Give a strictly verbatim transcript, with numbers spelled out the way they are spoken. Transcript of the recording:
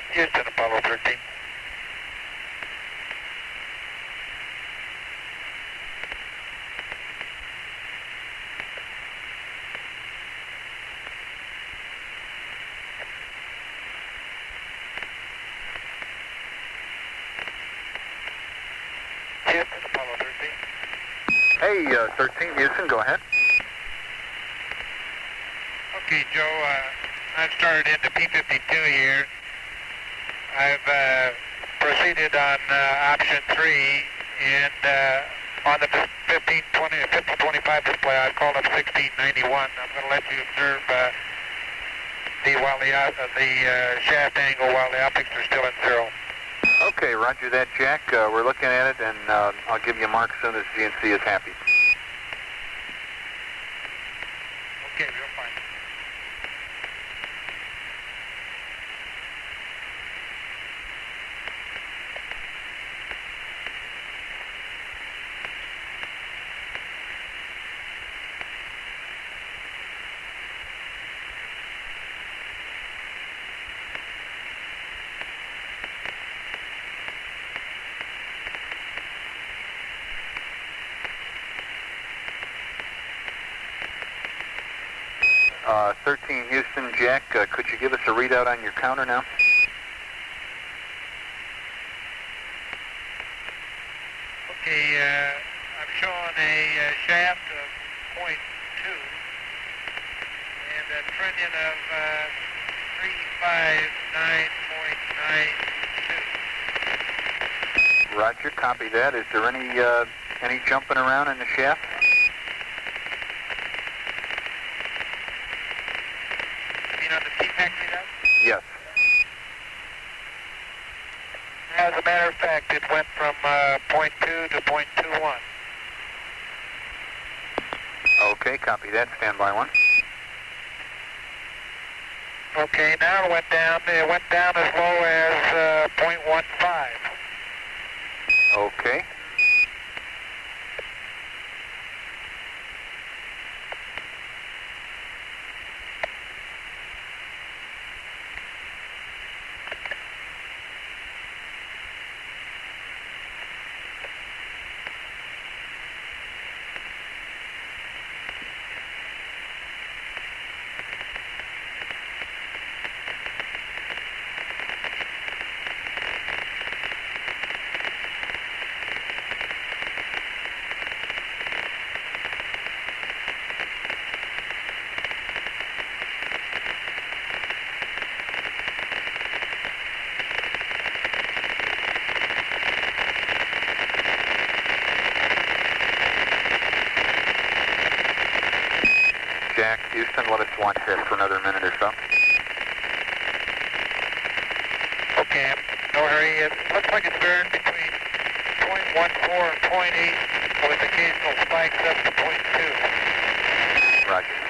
Houston, Apollo thirteen. Houston, Apollo thirteen. Hey, uh, thirteen, Houston, go ahead. Okay, Joe, uh, I've started into P fifty-two here. I've uh, proceeded on uh, option three, and uh, on the fifteen twenty, fifteen twenty-five display, I've called up sixteen ninety-one. I'm going to let you observe uh, the while the uh, the uh, shaft angle while the optics are still in zero. Okay, roger that, Jack. Uh, we're looking at it, and uh, I'll give you a mark as soon as G N C is happy. Okay, real fine. Uh, thirteen, Houston, Jack, uh, could you give us a readout on your counter now? Okay, uh, I'm showing a uh, shaft of point two and a trunnion of uh, three five nine point nine two. Roger, copy that. Is there any uh, any jumping around in the shaft? You mean on the T PAC readout? Yes. As a matter of fact, it went from uh, point two to point two one. Okay, copy that. Stand by one. Okay, now it went down. It went down as low as uh, point one five. Okay. Jack, Houston, let us watch this for another minute or so. Okay, no hurry. It looks like it's burned between point one four and point eight with occasional spikes up to point two. Roger.